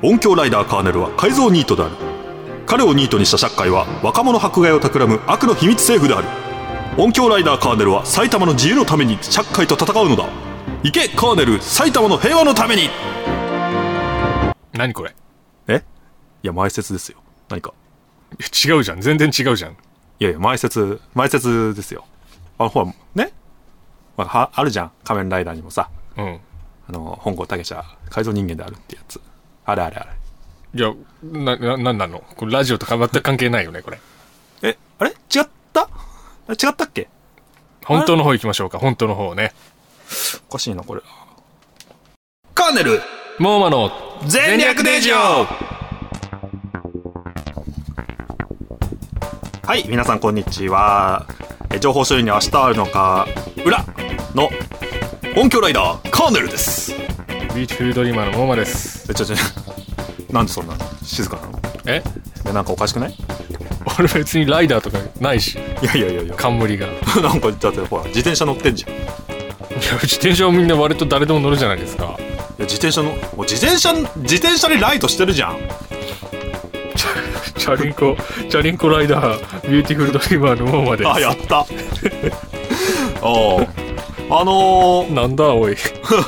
音響ライダーカーネルは改造ニートである。彼をニートにした社会は若者迫害を企む悪の秘密政府である。音響ライダーカーネルは埼玉の自由のために社会と戦うのだ。行けカーネル、埼玉の平和のために。 何これ？ いや前説ですよ。何か違うじゃん、全然違うじゃん。 いや前説ですよ。ほらね、あるじゃん、仮面ライダーにもさ、本郷武史は改造人間であるってやつ。あれいや、なんなのこれ？ラジオとか全く関係ないよねこれ。 あれ違ったっけ？ 本当の方行きましょうか。本当の方ね。 おかしいなこれ。カーネルモーマの全略伝承。はい、皆さんこんにちは。情報処理に明日あるのか裏の音響ライダーカーネルです。 ビューティフルドリーマーのモーマです。 なんでそんな静かなの？なんかおかしくない？ 俺別にライダーとかないし。 いや冠がなんかだってほら自転車乗ってんじゃん。いや自転車はみんな割と誰でも乗るじゃないですか。 いや自転車でライトしてるじゃん。 チャリンコライダービューティフルドリーマーのモーマです。 あ、やったなんだおい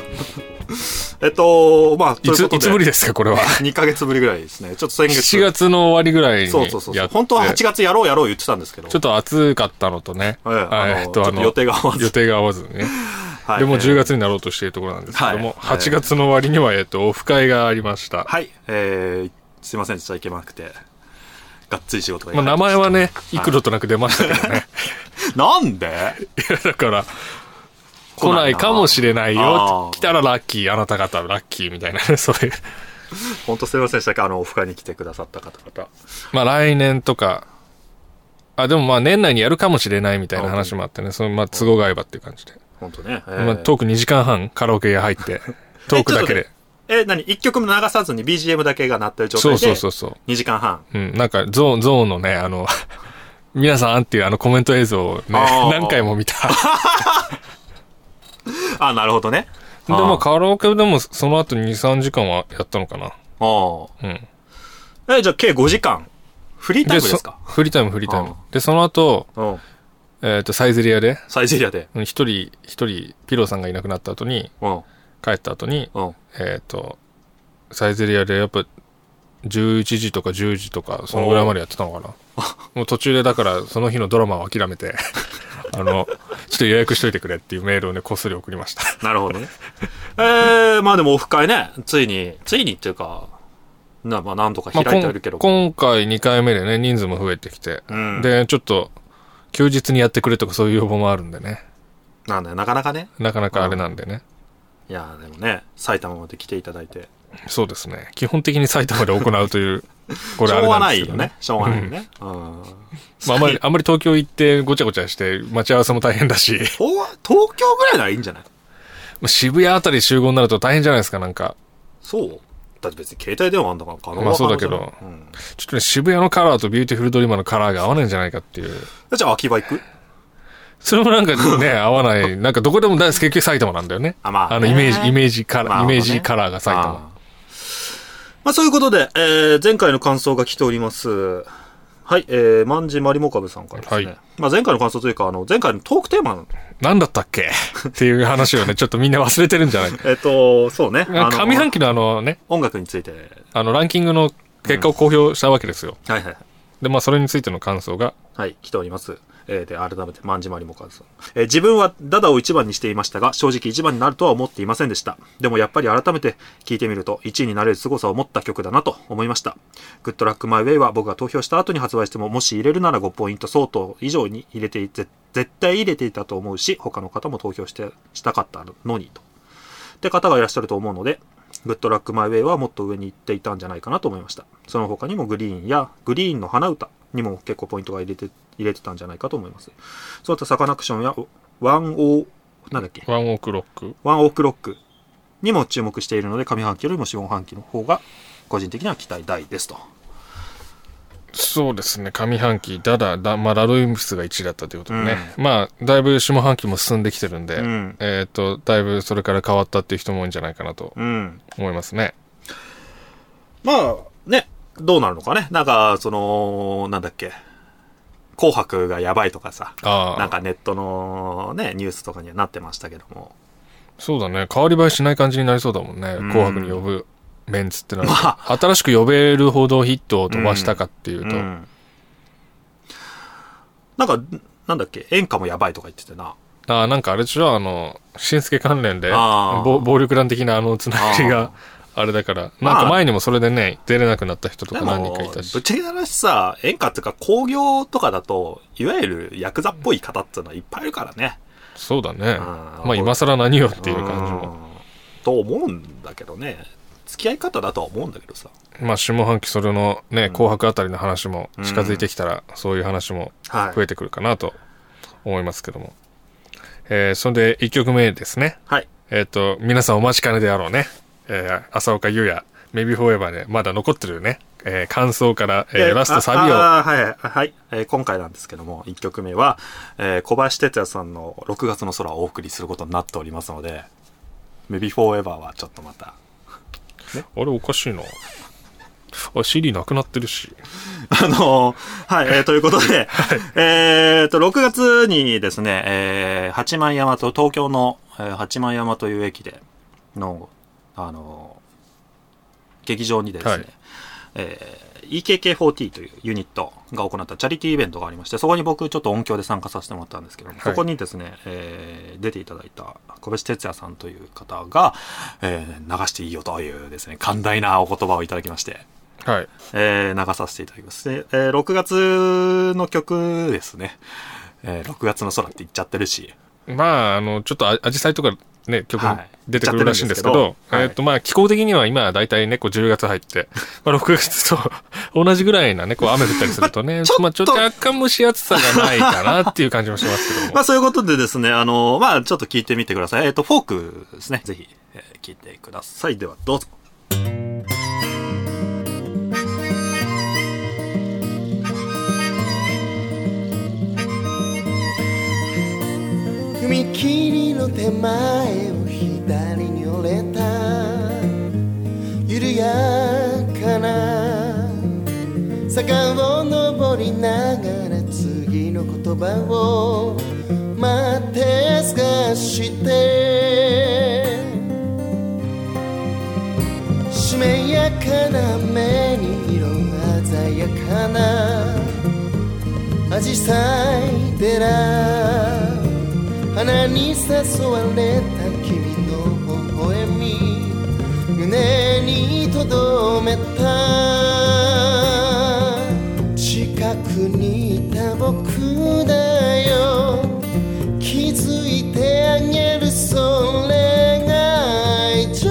まあいつぶりですかこれは。 2ヶ月ぶりぐらいですね。ちょっと先月 7月の終わりぐらいにそう本当は8月やろう言ってたんですけど、 ちょっと暑かったのとね、 予定が合わずねでも10月になろうとしているところなんですけども、8月の終わりにはオフ会がありました。 はい、すいませんでした、行けなくて。がっつり仕事が名前はね幾度となく出ましたけどねなんで？ いやだから来ないかもしれないよ、来たらラッキー、あなた方ラッキーみたいなね、そういう本当すいませんでした。オフ会に来てくださった方々、 来年とかでも年内にやるかもしれないみたいな話もあってね、その都合が合えばっていう感じで本当ね、 トーク2時間半カラオケ屋入ってトークだけで何1曲も流さずに BGM だけが鳴ってる状態でそう 2時間半、 なんかゾーンのね皆さんっていうコメント映像をね何回も見たなるほどね。 でもカラオケでもその後 2,3 時間はやったのかな。 じゃあ計5時間フリータイムですか？ フリータイムで、その後サイゼリヤで一人ピローさんがいなくなった後に帰った後にサイゼリヤでやっぱ11時とか10時とかそのぐらいまでやってたのかなもう途中でだからその日のドラマを諦めてちょっと予約しといてくれっていうメールをねこっそり送りました。 なるほどね。まあでもオフ会ね、ついにっていうかなんとか開いてあるけど、 今回2回目でね人数も増えてきて、でちょっと休日にやってくれとかそういう要望もあるんでね。 なんだよ、なかなかあれなんでね。 いやでもね、埼玉まで来ていただいて。 そうですね、基本的に埼玉で行うというこれあれなんですけどね。 しょうがないよね。 あんまり東京行ってごちゃごちゃして待ち合わせも大変だし東京ぐらいならいいんじゃない？ 渋谷あたり集合になると大変じゃないですか。なんかそうだって別に携帯電話あんだから可能。 そうだけど、ちょっとね渋谷のカラーとビューティフルドリーマーのカラーが合わないんじゃないかっていう。 じゃあ秋葉行く？それもなんかね合わない。なんかどこでも結局埼玉なんだよね。イメージカラーが埼玉。 そういうことで、前回の感想が来ております。はい、万事まりもかぶさんからですね。前回の感想というか、前回のトークテーマなんだったっけっていう話をね、ちょっとみんな忘れてるんじゃないそうね。 上半期のね、 音楽について。 ランキングの結果を公表したわけですよ。 はいはい。 で、それについての感想が。 はい、来ております。で、改めて、万事まりもかずさん。自分はダダを1番にしていましたが、正直1番になるとは思っていませんでした。でもやっぱり改めて聴いてみると、1位になれる凄さを持った曲だなと思いました。グッドラックマイウェイは僕が投票した後に発売しても、もし入れるなら5ポイント相当以上に絶対入れていたと思うし、他の方も投票したかったのにと。って方がいらっしゃると思うので、グッドラックマイウェイはもっと上に行っていたんじゃないかなと思いました。その他にもグリーンの花歌にも結構ポイントが入れてたんじゃないかと思います。そういったサカナクションやワンオークロックにも注目しているので、上半期よりも下半期の方が個人的には期待大ですと。 そうですね、上半期ラドイムスが1位だったということでね、だいぶ下半期も進んできてるんで、だいぶそれから変わったっていう人も多いんじゃないかなと思いますね。 まあ、ね、どうなるのかね。なんか、なんだっけ。紅白がやばいとかさ。なんかネットのね、ニュースとかにはなってましたけども。 そうだね。変わり映えしない感じになりそうだもんね。紅白に呼ぶメンツってなると。まあ、新しく呼べるほどヒットを飛ばしたかっていうと。 なんか、なんだっけ、演歌もやばいとか言っててな。 なんかあれでしょ、しんすけ関連で、暴力団的なつながりが、あれだから、なんか前にもそれでね、出れなくなった人とか何人かいたし。 ぶっちゃけな話さ、演歌っていうか工業とかだと、いわゆるヤクザっぽい方っていうのはいっぱいいるからね。 そうだね。まあ今更何よっていう感じも。 と思うんだけどね。付き合い方だとは思うんだけどさ。 まあ下半期それのね、紅白あたりの話も近づいてきたら、そういう話も増えてくるかなと思いますけども。そんで1曲目ですね。 はい。 皆さんお待ちかねであろうね。浅岡優也、Maybe Forever でまだ残ってるね、感想から、ラストサビを。 はい。今回なんですけども、1曲目は、小林哲也さんの6月の空をお送りすることになっておりますので、Maybe Forever はちょっとまた。 ね、あれおかしいな。CD なくなってるし。 はい、ということで、6月にですね、八幡山と、東京の、八幡山という駅での、劇場にですね、はい、EKK40 というユニットが行ったチャリティーイベントがありまして、そこに僕ちょっと音響で参加させてもらったんですけども、はい、そこにですね、出ていただいた小林哲也さんという方が、流していいよというですね、寛大なお言葉をいただきまして、 はい、 流させていただきます。で、6月の曲ですね、6月の空って言っちゃってるし、 まあ、ちょっとアジサイとかね、曲出てくるらしいんですけど、まあ、気候的には今、だいたいね、10月入って、まあ、6月と同じぐらいなね、雨降ったりするとね、まあ、ちょっと若干蒸し暑さがないかなっていう感じもしますけども。 まあ、そういうことでですね、まあ、ちょっと聞いてみてください。フォークですね。ぜひ、聞いてください。では、どうぞ。 踏切の手前を左に折れた緩やかな坂を登りながら次の言葉を待って探してしめやかな目に色鮮やかなアジサイ寺花に誘われた君の微笑み胸に留めた近くにいた僕だよ気づいてあげるそれが愛情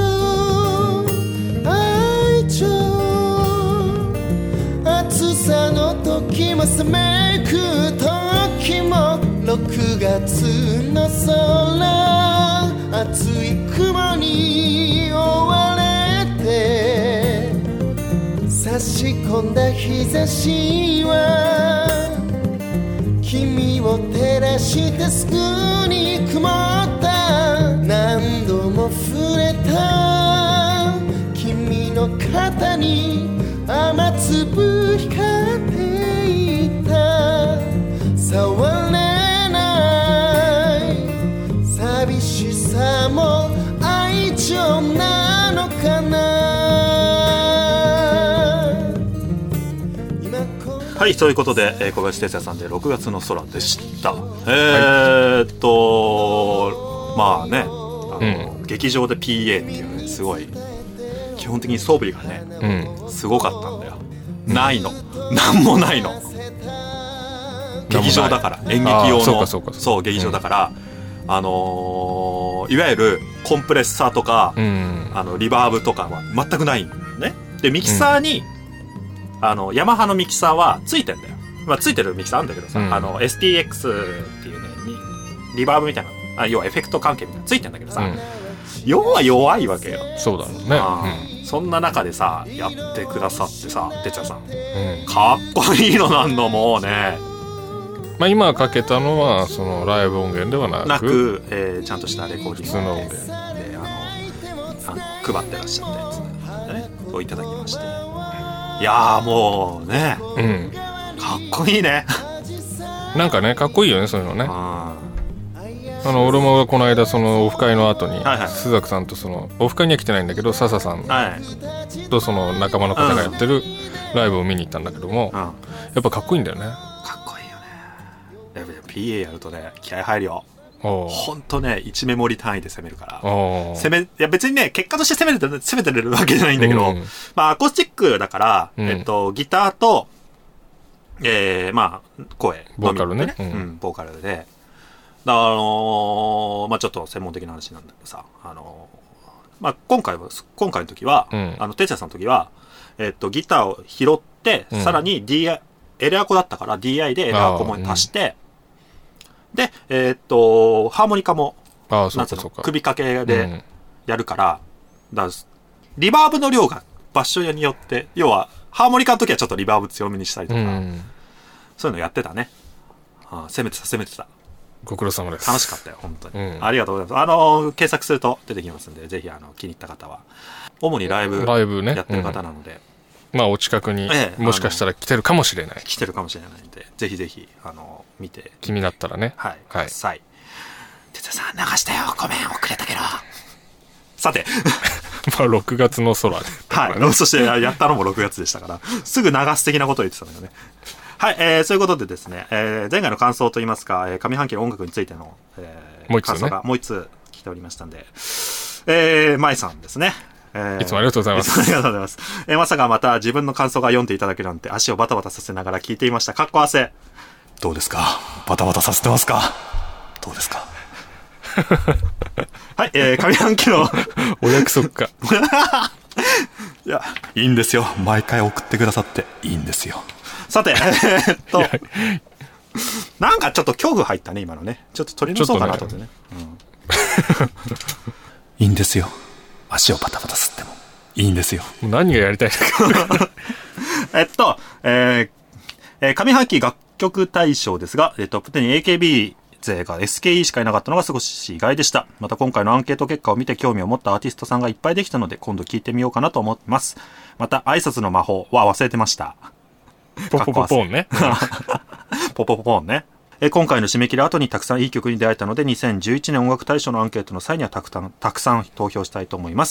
暑さの時も冷めく時も6月の空厚い雲に覆われて差し込んだ日差しは君を照らしてすぐに曇った何度も触れた君の肩に雨粒光っていた触れ寂しさも愛情なのかな。 はい、ということで、小林哲也さんで6月の空でした。まあね、劇場で PA っていうね、すごい基本的に装備がね、すごかったんだよ。ないの、なんもないの。劇場だから演劇用のそう劇場だから。いわゆるコンプレッサーとか、リバーブとかは全くないんだよね。で、ミキサーに、ヤマハのミキサーはついてんだよ。まあ、ついてるミキサーあるんだけどさ、STX っていうね、リバーブみたいな、要はエフェクト関係みたいなのついてんだけどさ、弱いわけよ。 そうだろうね。 そんな中でさ、やってくださってさ、哲也さん。かっこいいのなんのもうね。 まあ、今かけたのはそのライブ音源ではなく、 ちゃんとしたレコーディングで配ってらっしゃったやつ、ね、そをいただきまして、いやーもうね、うん、かっこいいね。 なんかね、かっこいいよね、そういうのね。俺もこの間そのオフ会の後に、はいはい、須崎さんとそのオフ会には来てないんだけど、笹さんとその仲間の方がやってるライブを見に行ったんだけども、やっぱかっこいいんだよね。 かっこいいよね。やっぱ PA やるとね、気合入るよ。ほんとね、1メモリ単位で攻めるから。いや別にね、結果として攻めてるわけじゃないんだけど、まあアコースティックだから、ギターと、まあ声、 ボーカルね。 ボーカルで。まあちょっと専門的な話なんだけどさ、まあ今回の時は、哲也さんの時は、ギターを拾って、さらに DI、エレアコだったから DI でエレアコも足して、で、ハーモニカも、なんつうの、首掛けでやるから、リバーブの量が場所によって、要は、ハーモニカの時はちょっとリバーブ強めにしたりとか、そういうのやってたね。攻めてた。 ご苦労様です。 楽しかったよ、本当に。ありがとうございます。検索すると出てきますんで、ぜひ、気に入った方は。主にライブやってる方なので。 まあ、お近くに、もしかしたら来てるかもしれない。 来てるかもしれないんで、ぜひぜひ、見て。 気になったらね。 はい。ください。哲也さん、流したよ。ごめん、遅れたけど。さて。 まあ、6月の空で。 はい。そして、やったのも6月でしたから、すぐ流す的なことを言ってたんだよね。はい、そういうことでですね、前回の感想といいますか、上半期の音楽についての、感想がもう一つ来ておりましたんで、舞さんですね。 いつもありがとうございます。 ありがとうございます。まさかまた自分の感想が読んでいただけるなんて足をバタバタさせながら聞いていました。かっこ汗。どうですか？バタバタさせてますか？どうですか？はい、上半期のお約束か。 いや、いいんですよ。毎回送ってくださっていいんですよ。さて、なんかちょっと恐怖入ったね、今のね。ちょっと取り除そうかなと思ってね。いいんですよ。足をバタバタ吸ってもいいんですよ。 何がやりたい上半期楽曲大賞ですが、トップ10に AKB 勢が SKE しかいなかったのが少し意外でした。また今回のアンケート結果を見て興味を持ったアーティストさんがいっぱいできたので、今度聞いてみようかなと思ってます。また挨拶の魔法は忘れてました。 ポポポポンね。 ポポポポンね。今回の締め切り後にたくさんいい曲に出会えたので、2011年音楽大賞のアンケートの際にはたくさん投票したいと思います。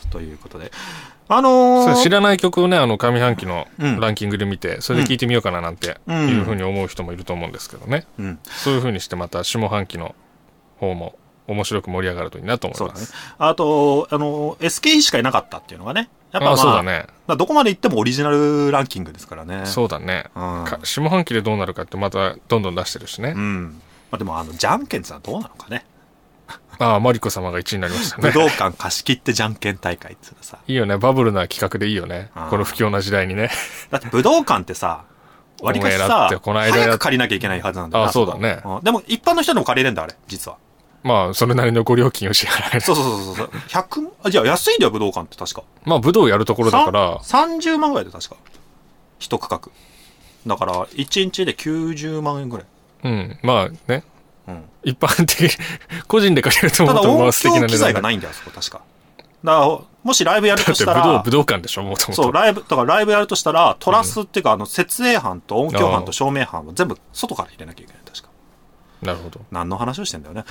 ということで。 知らない曲をね、上半期のランキングで見て、それで聴いてみようかななんていうふうに思う人もいると思うんですけどね。そういうふうにしてまた下半期の方も面白く盛り上がるといいなと思います。 そうだね。あと、SKE しかいなかったっていうのがね。やっぱそうだね。 どこまで行ってもオリジナルランキングですからね。 そうだね。下半期でどうなるかってまたどんどん出してるしね。 まあでもじゃんけんってのはどうなのかね。 マリコ様が1位になりましたね。 武道館貸し切ってじゃんけん大会っていうのさ。 いいよね。バブルな企画でいいよね。この不況な時代にね。 だって武道館ってさ、割かしさ、早く借りなきゃいけないはずなんだよ。 そうだね。 でも一般の人でも借りれるんだ、あれ、実は。 まあ、それなりのご料金を支払える。 そう。じゃあ安いんだよ、武道館って確か。 まあ、武道やるところだから。 30万ぐらいで確か。一区画。だから、1日で90万円ぐらい。 まあね。一般的、個人で借りると思うと、 ただ音響機材がないんだよ、あそこ確か。だから、もしライブやるとしたら。 武道館でしょ、もともと。 そう、だからライブやるとしたら、トラスっていうか、設営班と音響班と照明班を全部外から入れなきゃいけない、確か。 なるほど。 何の話をしてんだよね。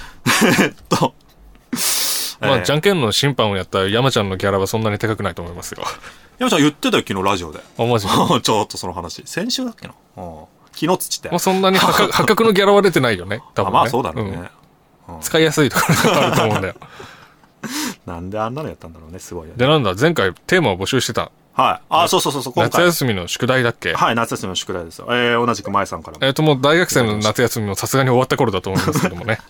まあ、じゃんけんの審判をやった山ちゃんのギャラはそんなに高くないと思いますよ。 山ちゃん言ってたよ、昨日ラジオで。 マジでちょっとその話。先週だっけな。昨日つって。 もうそんなに破格のギャラは出てないよね。多分ね。 まあそうだろうね。 使いやすいところがあると思うんだよ。 なんであんなのやったんだろうね、すごいよね。 で、なんだ、前回テーマを募集してた。 はい。そう、今回。 夏休みの宿題だっけ？ はい、夏休みの宿題ですよ。同じく前さんからも。もう大学生の夏休みもさすがに終わった頃だと思いますけどもね。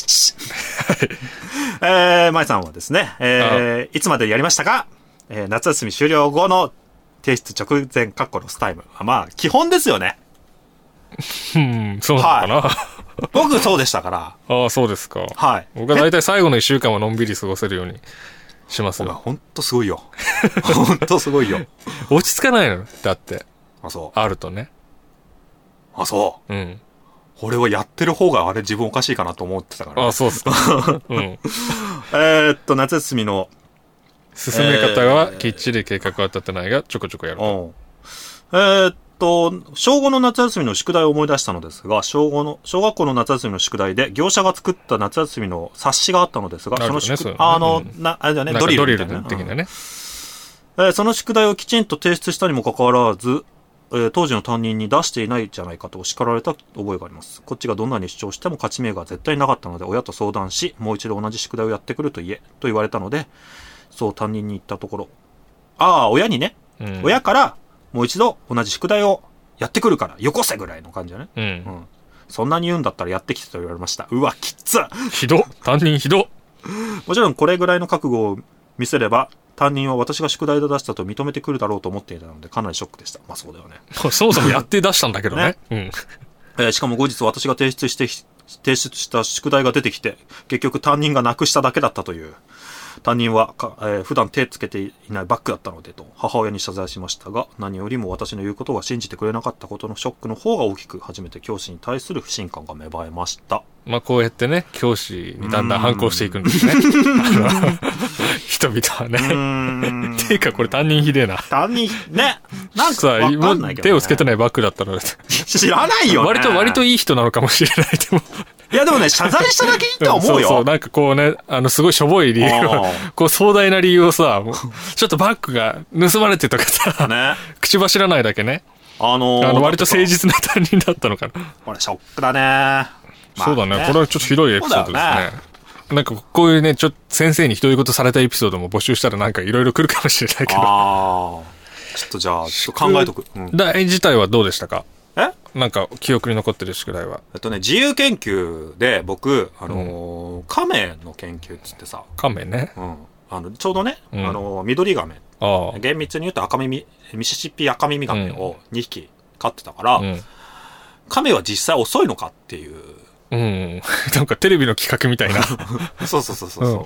前さんはですね、いつまでやりましたか？夏休み終了後の提出直前（ロスタイム）。まあ、基本ですよね。 そうなのかな。 僕そうでしたから。 そうですか。 はい。 僕は大体最後の1週間はのんびり過ごせるようにしますよ。 ほんとすごいよ。ほんとすごいよ。 落ち着かないのだって。 そう。 あるとね。 そう。俺はやってる方が自分おかしいかなと思ってたから、ね。 そうっすか。 夏休みの進め方はきっちり計画は立てないが、ちょこちょこやると。 小5の夏休みの宿題を思い出したのですが、小学校の夏休みの宿題で、業者が作った夏休みの冊子があったのですが、そのあれだね、ドリルみたいな。的なね。その宿題をきちんと提出したにもかかわらず、当時の担任に出していないじゃないかと叱られた覚えがあります。こっちがどんなに主張しても勝ち目が絶対なかったので、親と相談し、もう一度同じ宿題をやってくると言われたので、そう担任に言ったところ、親にね、親から、もう一度同じ宿題をやってくるからよこせぐらいの感じだね。そんなに言うんだったらやってきてと言われました。うわ、きっつ。 ひど。担任ひど。 もちろんこれぐらいの覚悟を見せれば、担任は私が宿題で出したと認めてくるだろうと思っていたので、かなりショックでした。まあそうだよね。 そもそもやって出したんだけどね。 しかも後日私が提出した宿題が出てきて、結局担任がなくしただけだったという。担任は普段手つけていないバッグだったのでと母親に謝罪しましたが、何よりも私の言うことは信じてくれなかったことのショックの方が大きく、初めて教師に対する不信感が芽生えました。 まあこうやってね、教師にだんだん反抗していくんですね。人々はね。ていうかこれ担任ひでえな。 担任ね。なんかさ、手をつけてないバッグだったので。 知らないよね。 割といい人なのかもしれないでも。 いやでもね、謝罪しただけいいと思うよ。 そう、なんかこうね、すごいしょぼい理由を、こう壮大な理由をさ、ちょっとバッグが盗まれてとかさ、ね、口走らないだけね。割と誠実な担任だったのかな。 これショックだね。 そうだね。これはちょっとひどいエピソードですね。なんかこういうね、ちょっと先生にひどいことされたエピソードも募集したらなんかいろいろ来るかもしれないけど。 ちょっとじゃあ、ちょっと考えとく。 宿題自体はどうでしたか？なんか記憶に残ってる宿題は。 自由研究で僕、亀の研究っつってさ。 亀ね。 ちょうどね、緑亀。厳密に言うとミシシッピ赤耳亀を2匹飼ってたから、亀は実際遅いのかっていう。 なんかテレビの企画みたいな。 そう。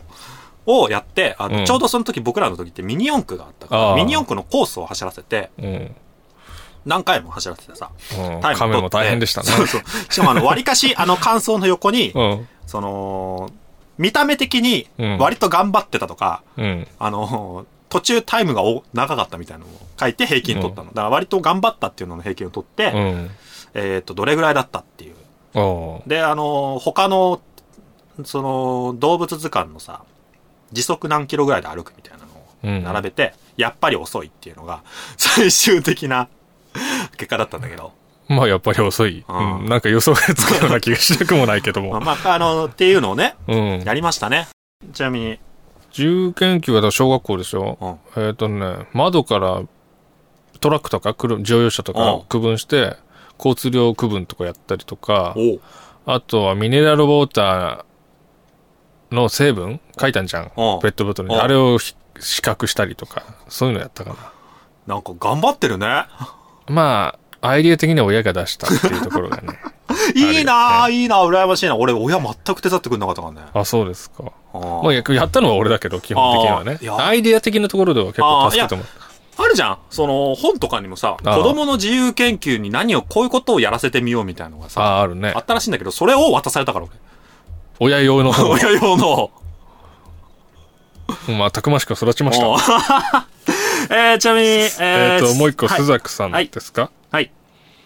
をやって、ちょうどその時僕らの時ってミニ四駆があったから、ミニ四駆のコースを走らせて、何回も走らせてさ、 タイム取って。亀も大変でしたね。 そう。しかも割かし、乾燥の横に、見た目的に割と頑張ってたとか、途中タイムが長かったみたいなのを書いて平均取ったの。だから割と頑張ったっていうのの平均を取って、どれぐらいだったっていう。で、他の、動物図鑑のさ、時速何キロぐらいで歩くみたいなのを並べて、やっぱり遅いっていうのが、最終的な結果だったんだけど。 まあやっぱり遅い。なんか予想がつくような気がしなくもないけども。 っていうのをね、やりましたね。ちなみに。 自由研究は小学校でしょ。窓からトラックとか乗用車とか区分して、交通量区分とかやったりとか、あとはミネラルウォーターの成分書いたんじゃん。ペットボトルに。あれを比較したりとか、そういうのやったかな。 なんか頑張ってるね。 まあ、アイディア的には親が出したっていうところがね。 いいな羨ましいな。俺、親全く手伝ってくれなかったからね。 あ、そうですか。まあ、やったのは俺だけど、基本的にはね。アイディア的なところでは結構助けてもらった。 あるじゃん。本とかにもさ、子供の自由研究にこういうことをやらせてみようみたいなのがさ、 あるね。 あったらしいんだけど、それを渡されたから俺。親用の。 親用の。 まあ、たくましく育ちました。 ちなみに、 もう一個、須作さんですか？ はい。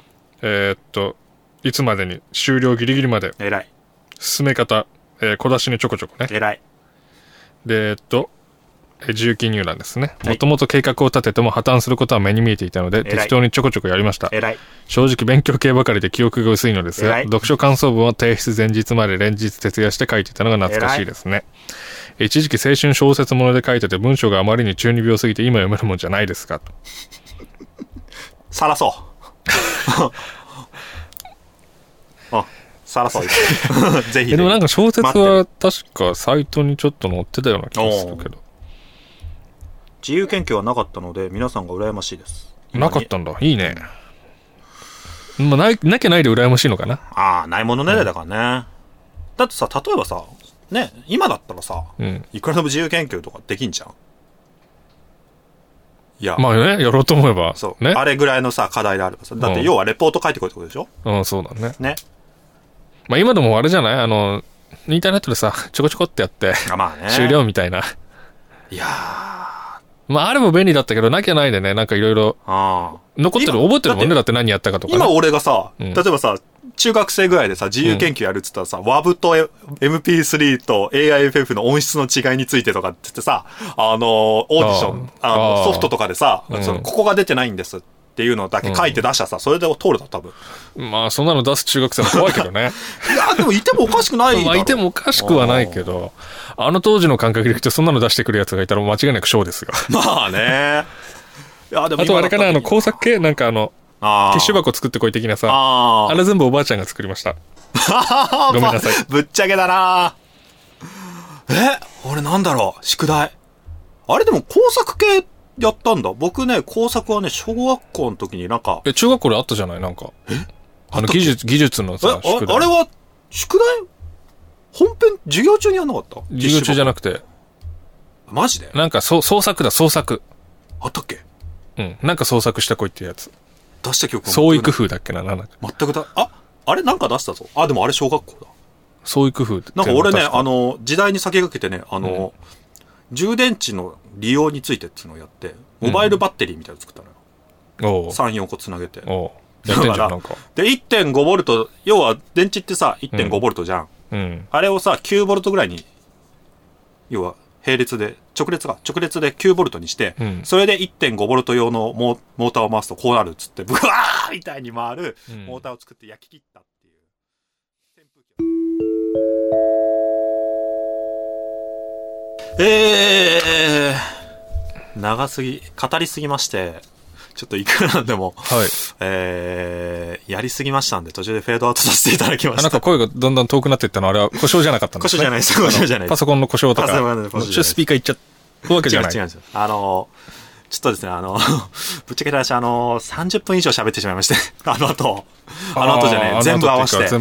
いつまでに終了ギリギリまで。 偉い。 進め方、小出しにちょこちょこね。 偉い。 で、自由記入欄ですね。もともと計画を立てても破綻することは目に見えていたので、適当にちょこちょこやりました。正直勉強系ばかりで記憶が薄いのですが、読書感想文は提出前日まで連日徹夜して書いていたのが懐かしいですね。一時期青春小説もので書いてて文章があまりに中二病すぎて今読めるもんじゃないですかと。 さらそう。さらそう。ぜひ。 でもなんか小説は確かサイトにちょっと載ってたような気がするけど。 自由研究はなかったので皆さんが羨ましいです。 なかったんだ。いいね。まあ、なきゃないで羨ましいのかな。 ないものねだからね。だってさ、例えばさ、ね、今だったらさ、いくらでも自由研究とかできんじゃん。いや。 まあね、やろうと思えば。 そう。ね。あれぐらいのさ、課題であればさ。だって要はレポート書いてこいってことでしょ？ そうだね。 ね。 まあ今でもあれじゃない？インターネットでさ、ちょこちょこってやって、 まあね。 終了みたいな。 いやー。 まあ、あれも便利だったけど、なきゃないでね、なんかいろいろ、残ってる、覚えてるもんね、だって何やったかとか、ね。 今俺がさ、例えばさ、中学生ぐらいでさ、自由研究やるって言ったらさ、WAV と MP3 と AIFF の音質の違いについてとかって言ってさ、オーディション、ソフトとかでさ、ここが出てないんですっていうのだけ書いて出したさ、それで通るだ、多分。 まあ、そんなの出す中学生も怖いけどね。 いや、でもいてもおかしくないだろ。 まあ、いてもおかしくはないけど、あの当時の感覚でいくとそんなの出してくるやつがいたら間違いなくショーですよ。 まあね。 いや、でもあとあれかな、工作系なんかティッシュ箱作ってこい的なさ、あれ全部おばあちゃんが作りました。ごめんなさい。 ぶっちゃけだな。俺なんだろう、宿題。あれでも工作系やったんだ。僕ね、工作はね、小学校の時になんか。 中学校であったじゃないなんか。技術のさ、 宿題。あれは、宿題本編、授業中にやんなかった？ 授業中じゃなくて。 マジで？ なんか、創作だ、創作。 あったっけ？ うん。なんか創作したこいっていうやつ。 出した記憶創意工夫だっけな、なんだっけ。 全くあれなんか出したぞ。でもあれ小学校だ。 創意工夫って。 なんか俺ね、時代に先駆けてね、充電池の利用についてっていうのをやって、モバイルバッテリーみたいなの作ったのよ。3、4個つなげて。 やってんじゃん、なんか。 で、1.5 ボルト、要は電池ってさ、1.5 ボルトじゃん。あれをさ、9ボルトぐらいに、要は、直列で9ボルトにして、それで 1.5 ボルト用のモーターを回すとこうなるっつって、ブワーみたいに回るモーターを作って焼き切ったっていう。長すぎ、語りすぎまして、ちょっといくらなんでも、やりすぎましたんで、途中でフェードアウトさせていただきました。 なんか声がだんだん遠くなっていったのは、あれは故障じゃなかったんですか？ 故障じゃないです。故障じゃないです。 パソコンの故障とか、スピーカーいっちゃうわけじゃない。 違うんですよ。ちょっとですね、ぶっちゃけた話、30分以上喋ってしまいまして、あの後じゃね、全部合わせて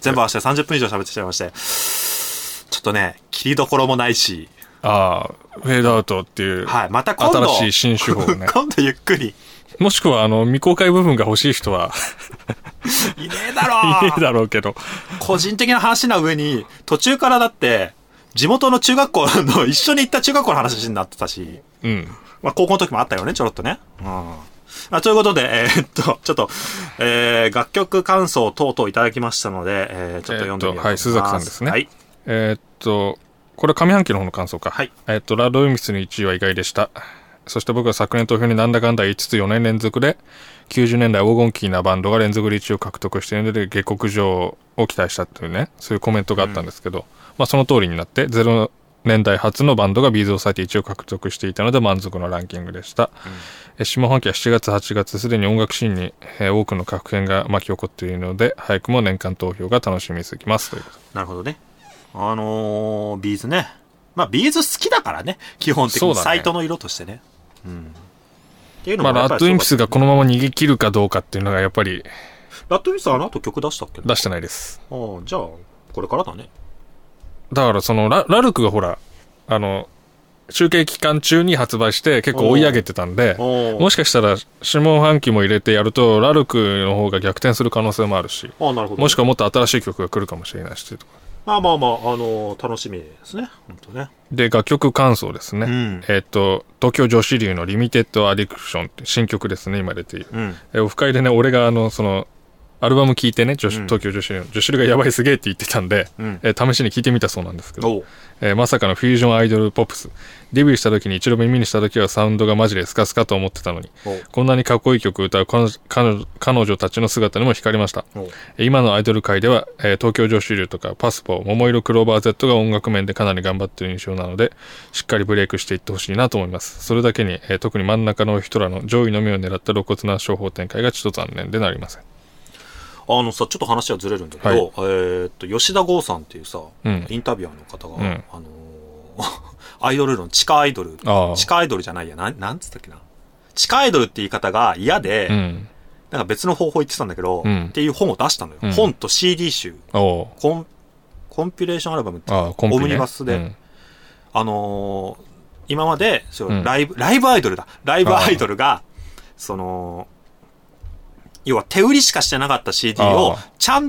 30分以上喋ってしまいまして、ちょっとね、切りどころもないし、 フェードアウトっていう、 また今度、 新しい新手法ね。 今度ゆっくり。 もしくは、未公開部分が欲しい人は、 いねえだろいねえだろうけど。 個人的な話な上に、途中からだって、地元の中学校の、一緒に行った中学校の話になってたし、まあ高校の時もあったよね、ちょろっとね。ということで、ちょっと、楽曲感想等々いただきましたので、ちょっと読んでみようと思います。 はい、須崎さんですね。 はい。 これ上半期の方の感想か。 はい。 ラッドウィンプスの1位は意外でした。そして僕は昨年投票になんだかんだ言いつつ4年連続で90年代黄金期なバンドが連続で1位を獲得しているので下克上を期待したというね、そういうコメントがあったんですけど、まあその通りになって0年代初のバンドがビーズを抑えて1位を獲得していたので満足のランキングでした。下半期は7月8月すでに音楽シーンに多くの確変が巻き起こっているので早くも年間投票が楽しみすぎますということ。 なるほどね。ビーズね。まあビーズ好きだからね、基本的にサイトの色としてね。っていうのもまあラッドウィンプスがこのまま逃げ切るかどうかっていうのがやっぱり。 ラッドウィンプスはあの後曲出したっけ？ 出してないです。 じゃあこれからだね。 だからそのラルクがほら集計期間中に発売して結構追い上げてたんで、もしかしたら下半期も入れてやるとラルクの方が逆転する可能性もあるし、 なるほどね、 もしくはもっと新しい曲が来るかもしれないしとか。 まあ楽しみですね、本当ね。 で楽曲感想ですね。東京女子流のリミテッドアディクションって新曲ですね、今出ている。オフ会でね、俺がそのアルバム聴いてね、東京女子流の女子流がやばいすげえって言ってたんで、試しに聴いてみたそうなんですけど、まさかのフュージョンアイドルポップス。デビューした時に一度耳にした時はサウンドがマジでスカスカと思ってたのに、こんなにかっこいい曲を歌う彼女たちの姿にも惹かれました。今のアイドル界では、東京女子流とかパスポ、桃色クローバー Z が音楽面でかなり頑張っている印象なので、しっかりブレイクしていってほしいなと思います。それだけに、特に真ん中の人らの上位の目を狙った露骨な商法展開がちょっと残念でなりません。 ちょっと話はずれるんだけど、吉田剛さんっていうさ、インタビュアーの方が、アイドルの地下アイドルじゃないや、なんつったっけな。地下アイドルって言い方が嫌で、なんか別の方法言ってたんだけど、っていう本を出したのよ。本と CD 集。コンピレーションアルバムってオムニバスで、今まで、ライブアイドルだ。ライブアイドルが、要は手売りしかしてなかった CD をちゃん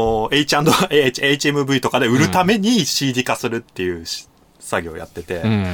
と、HMV とかで売るために CD 化するっていう作業をやってて、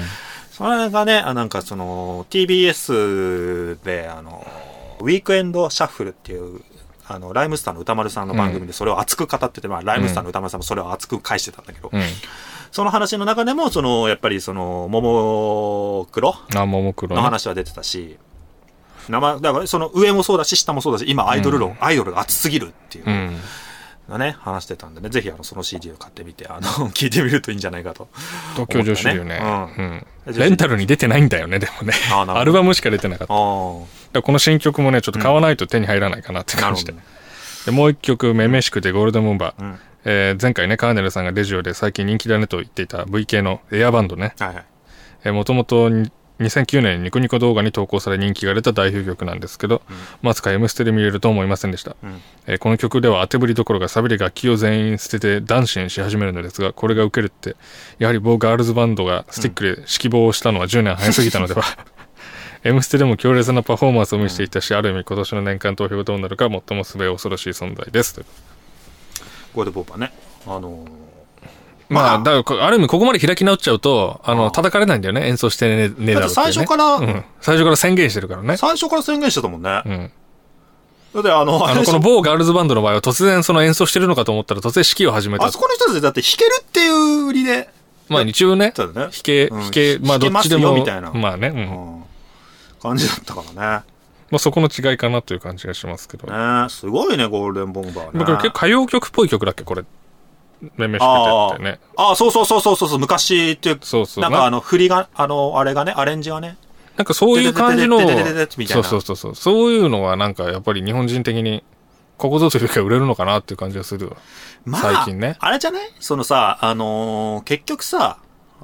それがね、なんかその TBS でウィークエンドシャッフルっていうライムスターの歌丸さんの番組でそれを熱く語ってて、まあライムスターの歌丸さんもそれを熱く返してたんだけど、その話の中でもやっぱりそのももクロの話は出てたし、だからその上もそうだし下もそうだし、今アイドルが熱すぎるっていうのね、話してたんでね、ぜひその CD を買ってみて聞いてみるといいんじゃないかと。 東京女子流ね、レンタルに出てないんだよね、でもねアルバムしか出てなかった。この新曲もねちょっと買わないと手に入らないかなって感じで、でもう一曲めめしくてゴールデンボンバー、前回ねカーネルさんがレジオで最近人気だねと言っていた V 系のエアバンドね、もともと2009年にニコニコ動画に投稿され人気が出た代表曲なんですけど、まさか M ステで見れると思いませんでした。この曲では当てぶりどころがサビで楽器を全員捨ててダンシンし始めるのですが、これがウケるってやはり某ガールズバンドがスティックで指揮棒をしたのは10年早すぎたのではM ステでも強烈なパフォーマンスを見せていたし、ある意味今年の年間投票がどうなるか最もすべ恐ろしい存在ですと。 これでボーパーね、 まあ、だから、ある意味ここまで開き直っちゃうと、叩かれないんだよね、演奏してねえだろって、ね。だって最初から、 最初から宣言してるからね。 最初から宣言してたもんね。だってこの某ガールズバンドの場合は突然その演奏してるのかと思ったら突然指揮を始めた。 あそこの人たちだって弾けるっていう売りで。 まあ一応ね、弾け、まあどっちでも。 みたいな。 まあね、 感じだったからね。 まあそこの違いかなという感じがしますけど。 ね、すごいね、ゴールデンボンバーね。 これ結構歌謡曲っぽい曲だっけ、これ。めめしくてってね。 そう、昔っていう、なんか振りが、あれがね、アレンジがね。 なんかそういう感じの、そういうのはなんかやっぱり日本人的に、ここぞというか売れるのかなっていう感じがするわ。まあ、最近ね。 あれじゃないそのさ、結局さ、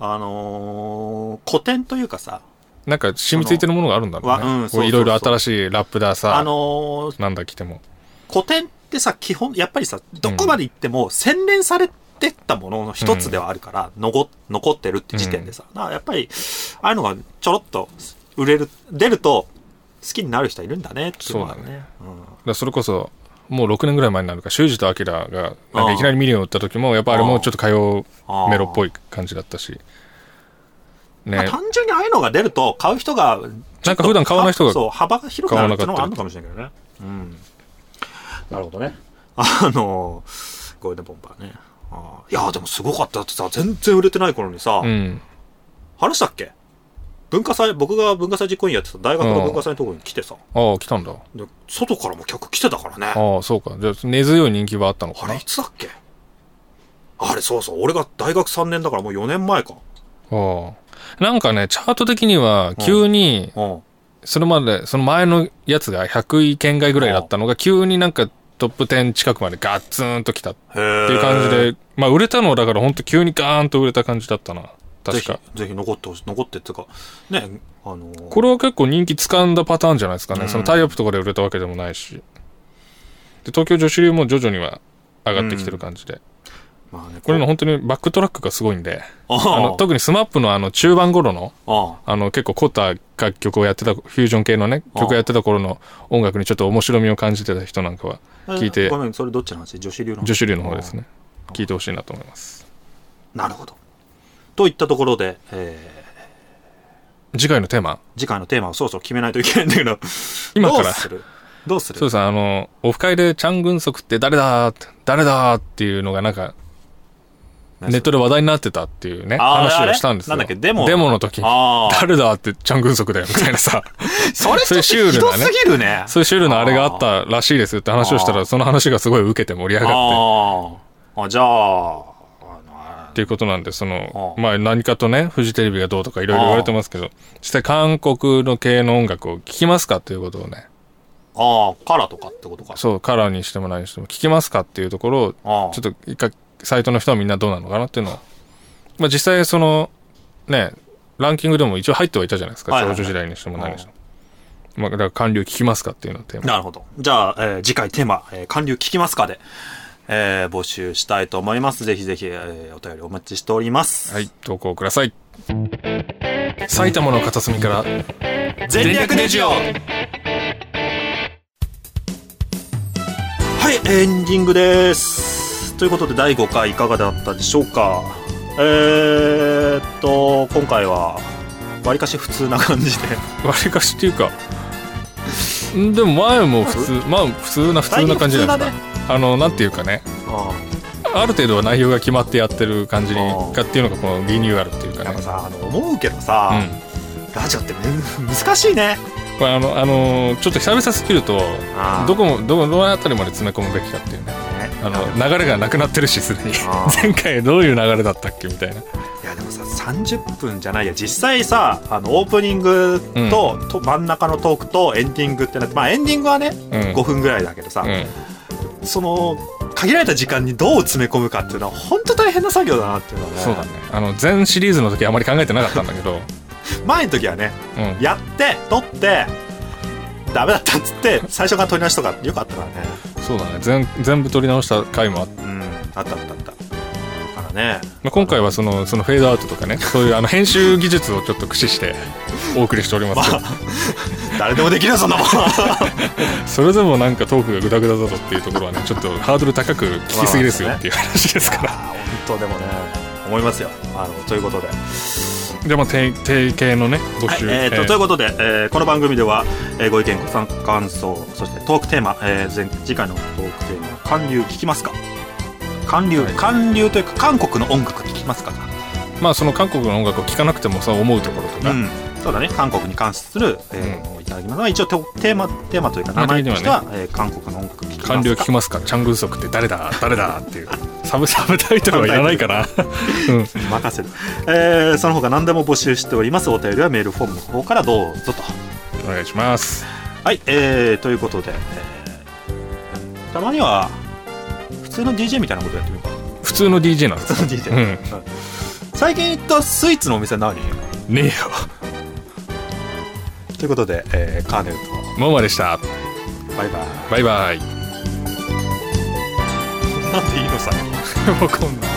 古典というかさ、 なんか染みついてるものがあるんだろうね。いろいろ新しいラップださ、なんだ来ても。 古典ってさ、基本、やっぱりさ、どこまで行っても洗練されてったものの一つではあるから、残ってるって時点でさ、やっぱり、ああいうのがちょろっと出ると、好きになる人いるんだねっていうのはね。そうだね。 だそれこそ、もう6年ぐらい前になるか、修二とアキラが、なんかいきなりミリオン売った時も、やっぱあれもちょっと歌謡メロっぽい感じだったし。 ね。単純にああいうのが出ると、買う人が、 なんか普段買わない人が、 そう、幅が広くなるっていうのはあるのかもしれないけどね。なるほどね。ゴールデンボンバーね。いやでもすごかったってさ、全然売れてない頃にさ、話したっけ？僕が文化祭実行委員やってた大学の文化祭のところに来てさ。 来たんだ。 で、外からも客来てたからね。 そうか。じゃあ、根強い人気はあったのかな。 あれ、いつだっけ？あれ、そうそう。俺が大学3年だからもう4年前か。 なんかね、チャート的には、急に、それまで、その前のやつが100位圏外ぐらいだったのが、急になんかトップ10近くまでガッツンと来たっていう感じで、まあ売れたのだから本当急にガーンと売れた感じだったな。確か。 ぜひ残ってっていうか、ね、 これは結構人気掴んだパターンじゃないですかね。そのタイアップとかで売れたわけでもないし。で、東京女子流も徐々には上がってきてる感じで。まあね、これの本当にバックトラックがすごいんで、特にスマップの中盤頃の、結構凝った楽曲をやってた、フュージョン系のね、曲をやってた頃の音楽にちょっと面白みを感じてた人なんかは、聞いて、 ごめん、それどっちの話？女子流の話？ 女子流の方ですね。聞いてほしいなと思います。 なるほど。といったところで、 次回のテーマをそろそろ決めないといけないんだけど、 今から。 どうする？ そうです、オフ会でチャン・グンソクって誰だっていうのがなんか、ネットで話題になってたっていうね、話をしたんですよ。 なんだっけ、デモの時に、誰だってチャン・グンソクだよみたいなさ。 それちょっとひどすぎるね。 そういうシュールなあれがあったらしいですよって話をしたら、その話がすごい受けて盛り上がって。 じゃあ、 っていうことなんで、まあ何かとね、フジテレビがどうとかいろいろ言われてますけど、実際韓国の系の音楽を聴きますかっていうことをね。 カラーとかってことか。 そう、カラーにしても何にしても聴きますかっていうところを、ちょっと一回、サイトの人はみんなどうなのかなっていうのを、まあ実際ね、ランキングでも一応入ってはいたじゃないですか、少女時代にしても何にしても。まあだから韓流聴きますかっていうのをテーマ。 なるほど。じゃあ、次回テーマ、韓流聴きますかで、募集したいと思います。ぜひぜひ、お便りお待ちしております。 はい、投稿ください。埼玉の片隅から全略ネジオ。はい、エンディングです。ということで第5回いかがだったでしょうか。今回はわりかし普通な感じでわりかしっていうかでも前も普通まあ普通な感じじゃないですか、ね、なんていうかねある程度は内容が決まってやってる感じかっていうのがこのリニューアルっていうかね。 なんかさ思うけどさ、ラジオって難しいね。 これちょっと久々すぎるとどのあたりまで詰め込むべきかっていうね流れがなくなってるしすでに前回どういう流れだったっけみたいな。いやでもさ30分じゃないや実際さオープニングと、真ん中のトークとエンディングってなって、まあ、エンディングはね、5分ぐらいだけどさ、その限られた時間にどう詰め込むかっていうのは本当大変な作業だなっていうのはね。 そうだね。全シリーズの時はあまり考えてなかったんだけど前の時はね、やって撮ってダメだったっつって最初から撮り直しとかよかったからね。 そうだね。全部撮り直した回もあった。 あったからね。 まあ、今回はそのフェードアウトとかねそういう編集技術をちょっと駆使してお送りしておりますけど、 誰でもできるよそんなもんそれでもなんかトークがグダグダだぞっていうところはねちょっとハードル高く聞きすぎですよっていう話ですから、 本当でもね思いますよ。ということでじゃあまあ定型のね募集、 ということで、この番組では、ご意見ご感想そしてトークテーマ、次回のトークテーマ韓流聞きますか。韓流というか韓国の音楽聞きますか。 まあその韓国の音楽を聞かなくてもさ思うところとか、 そうだね。韓国に関する、いただきます。一応テーマというか名前としては、韓国の音楽聞きますか。 韓流聞きますか。チャングンソクって誰だっていうサブタイトルはいらないかな任せる。その他何でも募集しております。お便りはメールフォームの方からどうぞとお願いします。 はい、ということで、たまには普通の DJ みたいなことやってみようか。 普通の DJ なんですか。 普通の DJ、最近行ったスイーツのお店何ねえよということで、カーネルとモマでした。バイバイ。 なんでいいのさわかんない。